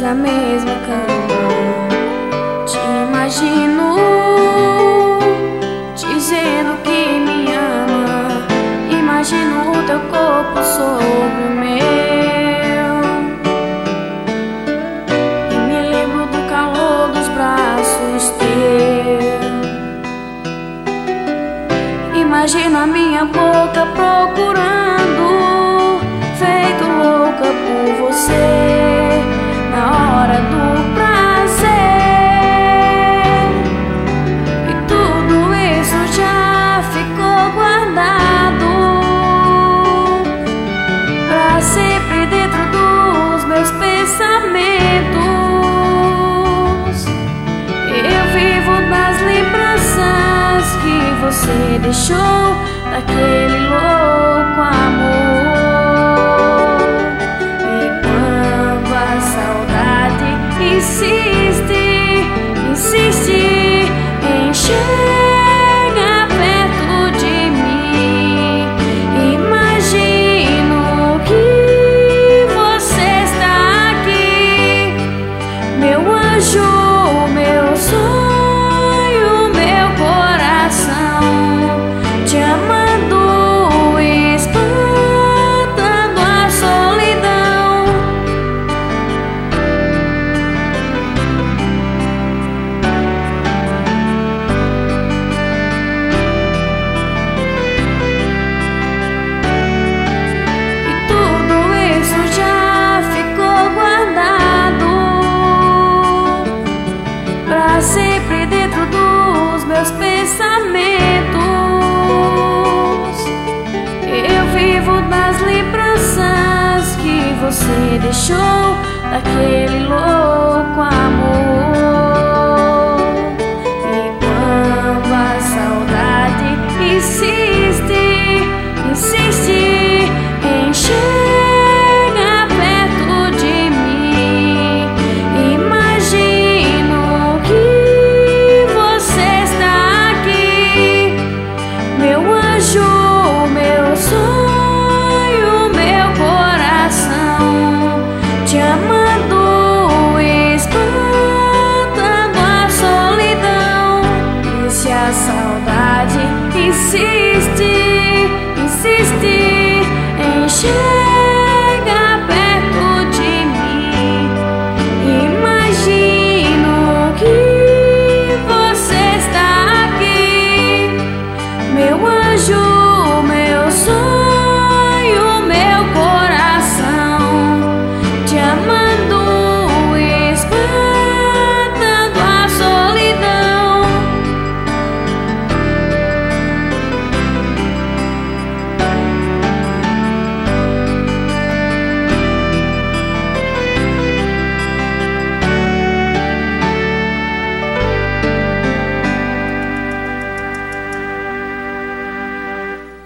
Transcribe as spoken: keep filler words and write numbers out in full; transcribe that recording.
na mesma cama. Te imagino dizendo que me ama. Imagino o teu corpo sobre o meu, e me lembro do calor dos braços teus. Imagino a minha boca procurando, feito louca por você, na hora do prazer. E tudo isso já ficou guardado pra sempre dentro dos meus pensamentos. Eu vivo nas lembranças que você deixou daquele louco amor. Insiste, insiste em chegar perto de mim. Imagino que você está aqui, meu anjo, meu sonho, meu coração, te amando, espantando a solidão. Sempre dentro dos meus pensamentos. Eu vivo nas lembranças que você deixou daquele louco